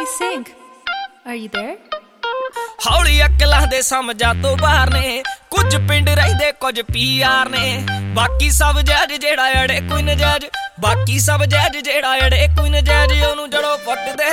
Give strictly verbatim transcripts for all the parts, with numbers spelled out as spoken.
Hey Sink, are you there? ਹੌਲੀ ਅਕਲਾਂ ਦੇ ਸਮਝਾਂ ਤੋਂ ਬਾਹਰ ਨੇ ਕੁਝ ਪਿੰਡ ਰਹਿੰਦੇ ਕੁਝ ਪੀਆਰ ਨੇ ਬਾਕੀ ਸਭ ਜੱਜ ਜਿਹੜਾ ਅੜੇ ਕੋਈ ਨਜਾਇਜ਼ ਬਾਕੀ ਸਭ ਜੱਜ ਜਿਹੜਾ ਅੜੇ ਕੋਈ ਨਜਾਇਜ਼ ਉਹਨੂੰ ਜੜੋਂ ਪੱਟਦੇ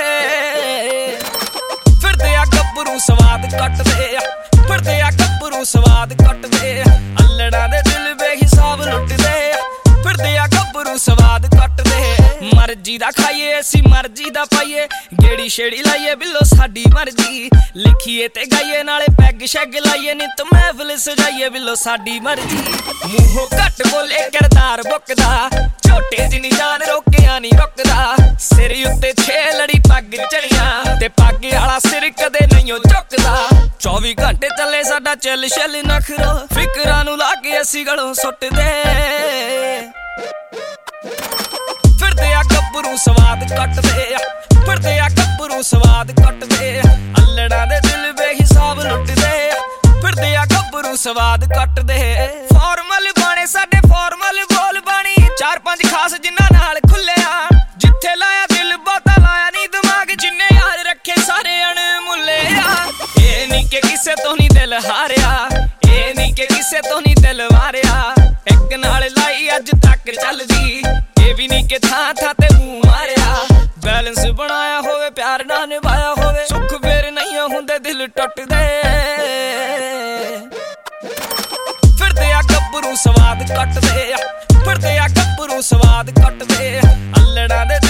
ਫਿਰਦੇ ਆ ਗੱਭਰੂ ਸਵਾਦ ਕੱਟਦੇ ਆ ਫਿਰਦੇ ਆ ਗੱਭਰੂ ਸਵਾਦ ਕੱਟਦੇ ਅੱਲੜਾਂ ਦੇ ਦਿਲ ਬੇਹਿਸਾਬ ਲੁੱਟਦੇ ਫਿਰਦੇ ਆ ਗੱਭਰੂ ਸਵਾਦ ਕੱਟਦੇ ਮਰਜੀ ਦਾ ਖਾਈਏ ਅਸੀਂ ਮਰਜੀ ਦਾ ਪਾਈਏ ਗੇੜੀ ਛੇੜੀ ਲਾਈਏ ਬਿੱਲੋ ਸਾਡੀ ਮਰਜੀ ਲਿਖੀਏ ਤੇ ਗਾਈਏ ਨਾਲੇ ਪੈਗ ਸ਼ੈਗ ਲਾਈਏ ਨਿਤ ਮਹਿਫਿਲ ਸਜਾਈਏ ਬਿੱਲੋ ਸਾਡੀ ਮਰਜੀ ਮੂੰਹੋਂ ਘੱਟ ਬੋਲੇ ਕਿਰਦਾਰ ਬੁੱਕਦਾ ਝੋਟੇ ਜਿੰਨੀ ਜਾਨ ਰੋਕਿਆ ਨਹੀਂ ਰੁਕਦਾ ਸਿਰ ਉੱਤੇ ਛੇ ਲੜੀ ਪੱਗ ਚੜੀਆਂ ਤੇ ਪੱਗ ਵਾਲਾ ਸਿਰ ਕਦੇ ਨਹੀਂ ਝੁਕਦਾ ਚੌਵੀ ਘੰਟੇ ਚੱਲੇ ਸਾਡਾ ਚੱਲ ਛੱਲ ਨਖਰਾ ਫਿਕਰਾਂ ਨੂੰ ਲਾ ਕੇ ਅਸੀਂ ਗਲੋਂ ਸੁੱਟਦੇ ਫਿਰਦੇ ਆ ਗੱਭਰੂ ਸਵਾਦ ਕੱਟਦੇ ਫਿਰਦੇ ਆ ਗੱਭਰੂ ਸਵਾਦ ਕੱਟਦੇ ਅੱਲੜਾਂ ਦੇ ਦਿਲ ਬੇਹਿਸਾਬ ਲੁੱਟਦੇ ਫਿਰਦੇ ਆ ਗੱਭਰੂ ਸਵਾਦ ਕੱਟਦੇ ਫਾਰਮਲ ਬਾਣੇ ਸਾਡੇ ਫਾਰਮਲ ਬੋਲ ਬਾਣੀ ਚਾਰ ਪੰਜ ਖਾਸ ਜਿਨ੍ਹਾਂ ਨਾਲ ਖੁੱਲਿਆ ਜਿੱਥੇ ਲਾਇਆ ਦਿਲ ਬਹੁਤਾ ਲਾਇਆ ਨਹੀਂ ਦਿਮਾਗ ਜਿੰਨੇ ਯਾਰ ਰੱਖੇ ਸਾਰੇ ਅਣਮੁੱਲੇ ਆ ਇਹ ਨਹੀਂ ਕਿ ਕਿਸੇ ਤੋਂ ਨਹੀਂ ਦਿਲ ਹਾਰਿਆ ਇਹ ਨਹੀਂ ਕਿ ਕਿਸੇ ਤੋਂ ਨਹੀਂ ਦਿਲ ਵਾਰਿਆ ਇੱਕ ਨਾਲ ਲਾਈ ਅੱਜ ਤੱਕ ਚੱਲਦੀ ਇਹ ਵੀ ਨਹੀਂ ਕਿ ਥਾਂ ਥਾਂ ਤੇ ਮੂੰਹ ਮਾਰਿਆ ਬੈਲੈਂਸ ਬਣਾਇਆ ਹੋਵੇ ਪਿਆਰ ਨਾਲ ਨਿਭਾਇਆ ਹੋਵੇ ਸੁੱਖ ਫੇਰ ਨਹੀਂ ਹੁੰਦੇ ਦਿਲ ਟੁੱਟਦੇ ਫਿਰਦੇ ਆ ਗੱਭਰੂ ਸਵਾਦ ਕੱਟਦੇ ਫਿਰਦੇ ਆ ਗੱਭਰੂ ਸਵਾਦ ਕੱਟਦੇ ਅੱਲੜਾਂ ਦੇ